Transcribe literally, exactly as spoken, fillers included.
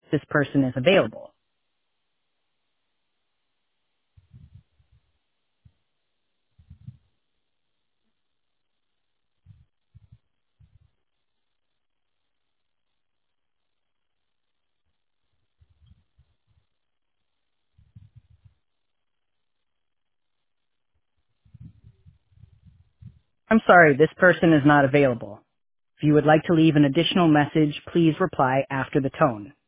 This person is available. I'm sorry, this person is not available. If you would like to leave an additional message, please reply after the tone.